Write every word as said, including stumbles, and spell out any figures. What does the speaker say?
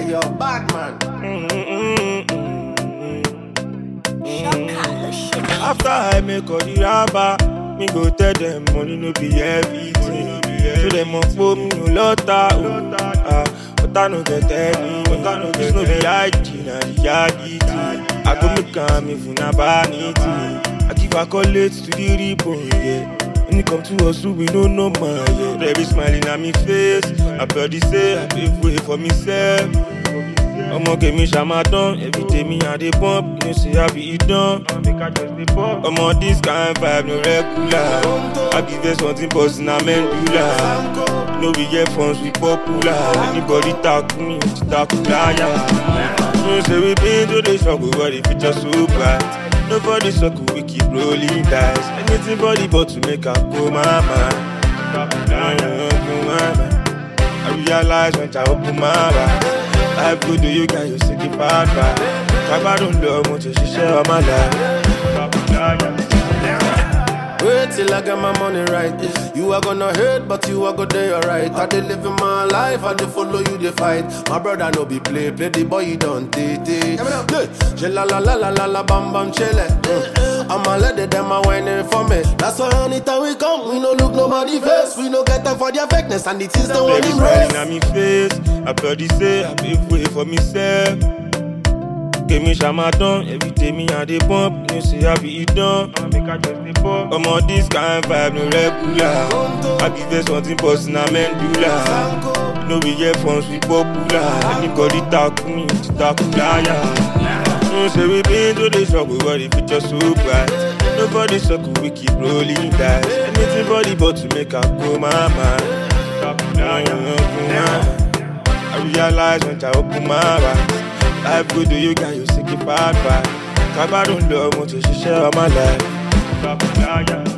Hey, yo, bad man. After I make all the rapper, me go tell them money no be everything. So them up for me no lotta, oh. Ah, but I no get any. This no be hygiene and reality. I go make am if una vanity. I give accolades to the ribbon, yeah. When it come to us, we no know man, yeah. They be smiling at me face. I body say I pave way for myself. I'ma give me shamadon, every day me and they bump. You know see I be it done. I'm on this kind vibe, no regular. I give them something bustin' a medulla. No we get funds, we popular. Anybody talk me, talk yeah. You say we been to the struggle, but the future so bright. Nobody circle, we keep rolling dice. Anything body but to make up go my mind. I realize when I open my eyes. Life good do you got you sick it bad bad. I don't love much to share my life. Wait till I get my money right. You are gonna hurt, but you are gonna do alright. I dey live in my life, I dey follow you, dey fight. My brother no be play, play the boy you don't take it. Je la la la la la la bam bam chele. I'ma let the them a whining for me. That's why anytime we come, we no look nobody face. We no get time for their fakeness, and it is the one in race. Smiling at me face, I body say I pave way for myself. Give me shamadon, every day me and they bump. You see I be it done. I'm on this kind vibe, no regular. I give them something bustin' a medulla. No we get funds, we popular. Anybody talk to me, talk yeah. You say we been to the struggle, but the future so bright. Nobody circle, we keep rolling dice. Anything body but to make up go my mind. I realize when I open my eyes. Life good do you got you sick it bad bad. I don't love much to share my life.